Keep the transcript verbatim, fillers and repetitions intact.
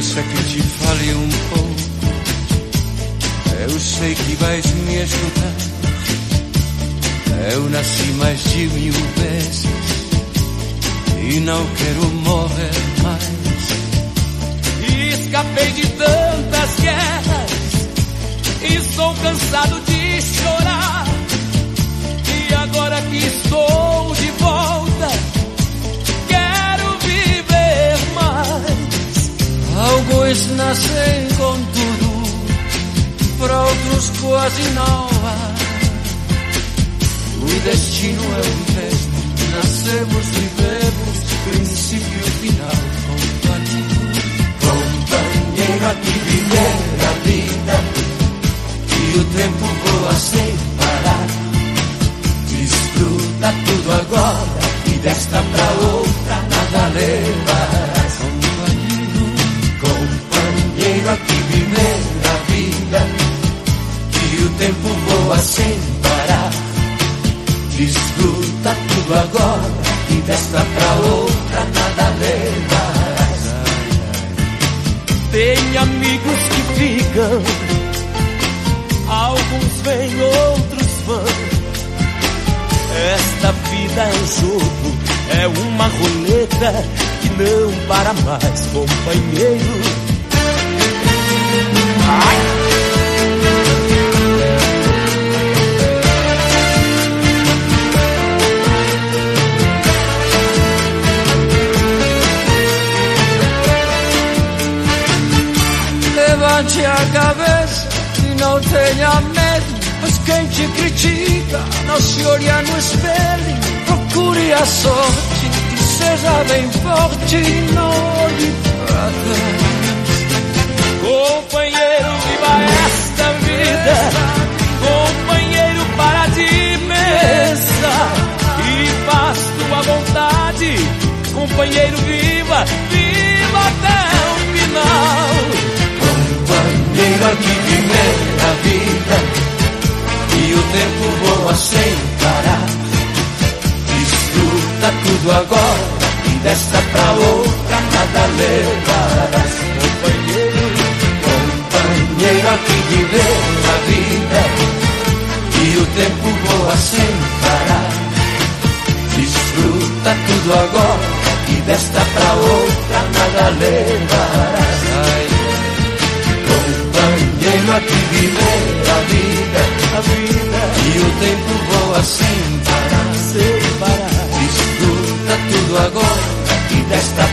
Deixa que te fale um pouco. Eu sei que vais me ajudar. Eu nasci mais de mil vezes e não quero morrer mais. Escapei de tantas guerras e sou cansado de chorar. E agora que estou de volta, quero viver mais. Alguns nascem com tudo, para outros quase não há. O destino é o mesmo, nascemos, vivemos, princípio e final. Companheiro, aqui viver a vida, e o tempo voa sem parar. Desfruta tudo agora, e desta pra outra nada levarás. Companheiro, aqui viver a vida, e o tempo voa sem parar. Desfruta tudo agora, e desta pra outra nada levarás. Tem amigos que ficam, alguns vêm, outros vão. Esta vida é um jogo, é uma roleta que não para mais, companheiro. Ai! Levante a cabeça e não tenha medo, pois quem te critica não se olha no espelho. Procure a sorte e seja bem forte e não olhe para trás. Companheiro, viva esta vida, companheiro, para de pensar e faz tua vontade. Companheiro, viva, viva até o final. Companheiro, aqui viver a vida, e o tempo voa sem parar. Desfruta tudo agora, e desta pra outra nada levarás. Companheiro, companheiro, aqui viver a vida, e o tempo voa sem parar. Desfruta tudo agora, e desta pra outra nada levarás. Companheiro, aqui viver a vida, a vida, e o tempo voa sem parar, sem parar. Desfruta tudo agora, e desta